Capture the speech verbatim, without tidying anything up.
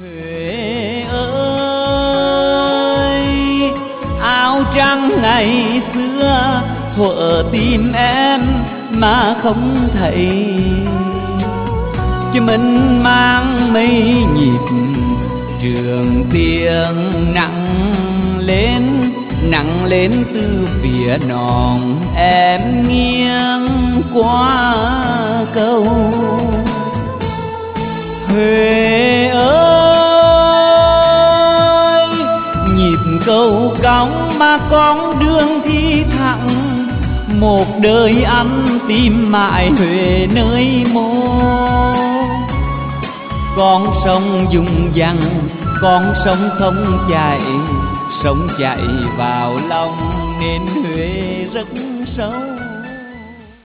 Huế ơi, áo trắng ngày xưa thuở tìm em mà không thấy, chứ mình mang mấy nhịp trường tiếng nặng lên, nặng lên từ phía nòn em nghiêng qua cầu. Huế ơi, nhịp cầu cong mà con đường thì thẳng, một đời ăn tìm mãi Huế nơi mô. Con sông dùng dằng, con sông không chảy, sông chảy vào lòng nên Huế rất sâu.